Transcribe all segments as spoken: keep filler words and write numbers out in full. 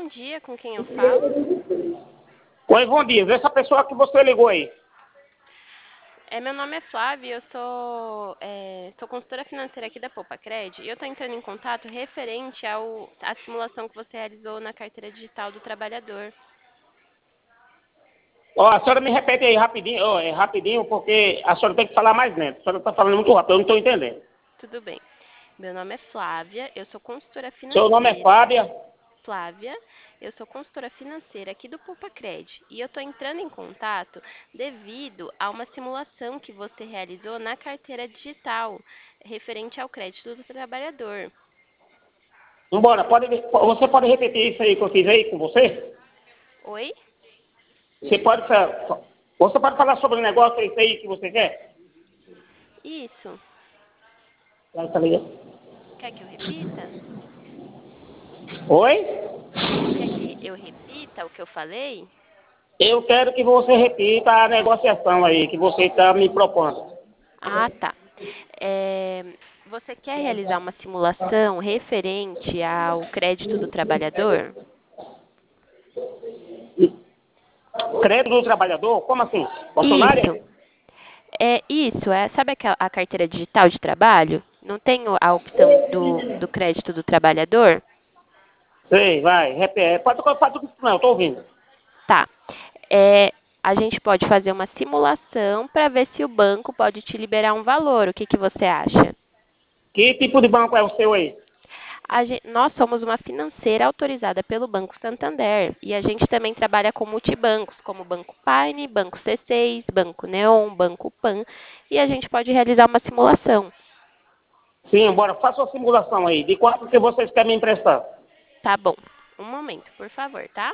dia, com quem eu falo? Oi, bom dia. Essa pessoa que você ligou aí. É, meu nome é Flávia, eu sou, é, sou consultora financeira aqui da Poupacred e eu estou entrando em contato referente ao, à simulação que você realizou na carteira digital do trabalhador. Ó, a senhora me repete aí rapidinho, ó, é rapidinho, porque a senhora tem que falar mais lento. A senhora está falando muito rápido, eu não estou entendendo. Tudo bem. Meu nome é Flávia, eu sou consultora Seu nome é financeira. Fábia? Flávia, eu sou consultora financeira aqui do Poupacred e eu estou entrando em contato devido a uma simulação que você realizou na carteira digital referente ao crédito do trabalhador. Vambora, pode, você pode repetir isso aí que eu fiz aí com você? Oi? Você pode, fa- você pode falar sobre o negócio isso aí que você quer? Isso. Ela tá ligando. Quer que eu repita? Oi? Quer que eu repita o que eu falei? Eu quero que você repita a negociação aí que você está me propondo. Ah, tá. É, você quer realizar uma simulação referente ao crédito do trabalhador? Crédito do trabalhador? Como assim? Funcionária? Isso. É isso, é, sabe aquela, a carteira digital de trabalho? Não tem o- a opção do, do crédito do trabalhador? Sei, vai, repete. Pode, pode, não, estou ouvindo. Tá. É, a gente pode fazer uma simulação para ver se o banco pode te liberar um valor. O que, que você acha? Que tipo de banco é o seu aí? A gen- nós somos uma financeira autorizada pelo Banco Santander e a gente também trabalha com multibancos, como Banco Paine, Banco C seis, Banco Neon, Banco Pan, e a gente pode realizar uma simulação. Sim, bora, faça uma simulação aí. De quanto que vocês querem me emprestar? Tá bom. Um momento, por favor, tá?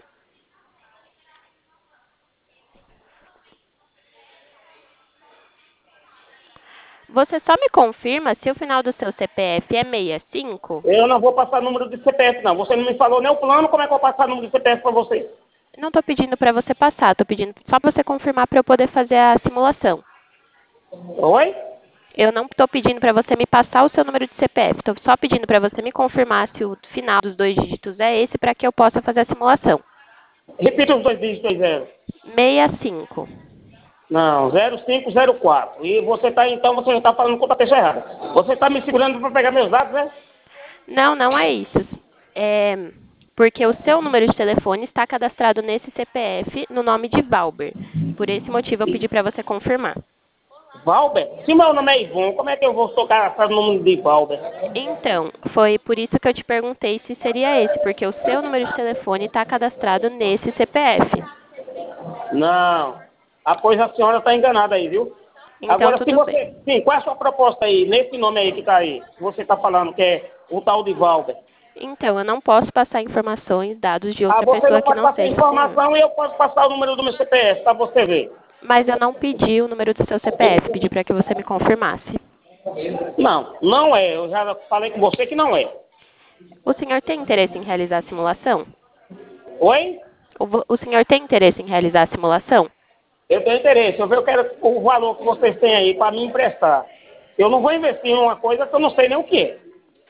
Você só me confirma se o final do seu C P F é sessenta e cinco? Eu não vou passar número de C P F, não. Você não me falou nem o plano, como é que eu vou passar número de C P F para você? Não estou pedindo para você passar, estou pedindo só para você confirmar para eu poder fazer a simulação. Oi? Eu não estou pedindo para você me passar o seu número de C P F, estou só pedindo para você me confirmar se o final dos dois dígitos é esse para que eu possa fazer a simulação. Repita os dois dígitos aí, zero. sessenta e cinco. Não, zero cinco zero quatro. E você tá, então, você já está falando com a pessoa errada. Você está me segurando para pegar meus dados, né? Não, não é isso. É porque o seu número de telefone está cadastrado nesse C P F no nome de Valber. Por esse motivo eu pedi para você confirmar. Valber? Se meu nome é Ivon, como é que eu vou tocar o nome de Valber? Então, foi por isso que eu te perguntei se seria esse, porque o seu número de telefone está cadastrado nesse C P F. Não. Ah, pois a senhora está enganada aí, viu? Então, Agora, se tudo bem. você... Sim, qual é a sua proposta aí, nesse nome aí que está aí? Que você está falando, que é o tal de Valber. Então, eu não posso passar informações, dados de Ah, outra você não pessoa que pode não passar seja o senhor. informação e eu posso passar o número do meu C P F para você ver. Mas eu não pedi o número do seu C P F, pedi para que você me confirmasse. Não, não é. Eu já falei com você que não é. O senhor tem interesse em realizar a simulação? Oi? O, vo- o senhor tem interesse em realizar a simulação? Eu tenho interesse. Eu, eu quero o valor que vocês têm aí para me emprestar. Eu não vou investir em uma coisa que eu não sei nem o que é.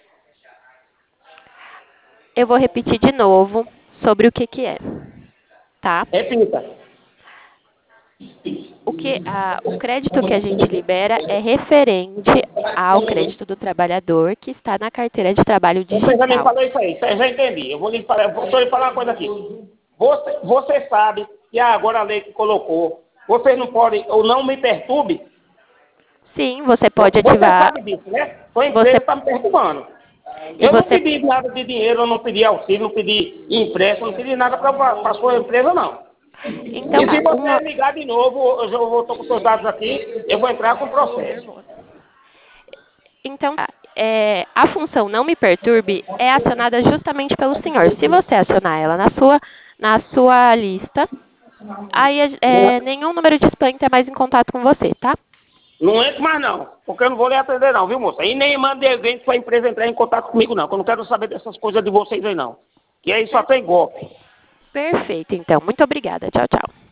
Eu vou repetir de novo sobre o que, que é, tá? Repita. O, que, a, o crédito que a gente libera é referente ao crédito do trabalhador que está na carteira de trabalho Você já me digital. falou isso aí, eu já entendi. Eu vou lhe falar, vou só lhe falar uma coisa aqui. Você, você sabe que agora a lei que colocou, vocês não podem, ou não me perturbe. Sim, você pode Você ativar. sabe disso, né? Sua Você, empresa está me perturbando. e Eu não você, pedi nada de dinheiro, eu não pedi auxílio, não pedi empréstimo, não pedi nada para a sua empresa, não. então, E tá, se você uma, ligar de novo, eu já vou estou com seus dados aqui, eu vou entrar com processo. então, tá, é, a função não me perturbe é acionada justamente pelo senhor. Se você acionar ela na sua, na sua lista, aí é, nenhum número de spam entra mais em contato com você, tá? Não entre mais não, porque eu não vou lhe atender não, viu moça? E nem mande alguém de sua empresa entrar em contato comigo não, que eu não quero saber dessas coisas de vocês aí não. Que aí só tem golpe. Perfeito, então. Muito obrigada. Tchau, tchau.